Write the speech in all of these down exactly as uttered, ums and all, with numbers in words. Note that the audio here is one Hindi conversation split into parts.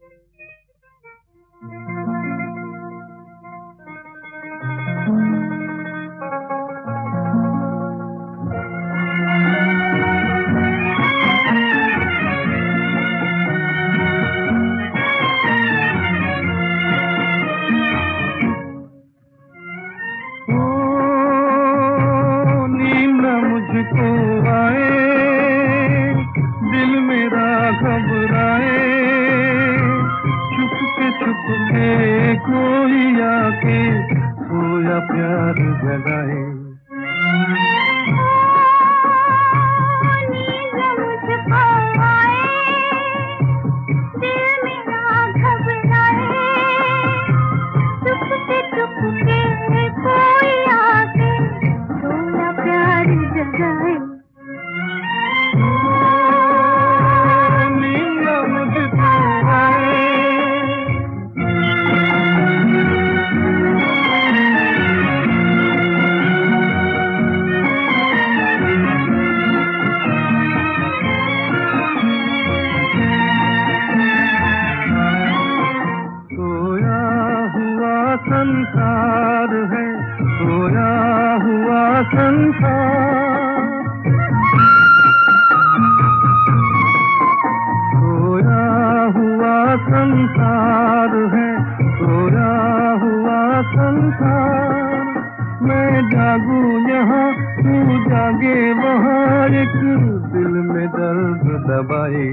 घबराए चुपके चुपके कोई आके सोया प्यार जगाए। संसार है सोया हुआ संसार, सोया हुआ संसार है सोया हुआ संसार। मैं जागूं यहाँ तू जागे वहाँ, एक दिल में दर्द दबाए।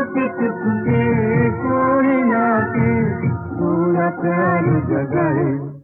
कोई आके पूरा प्यार जगाए।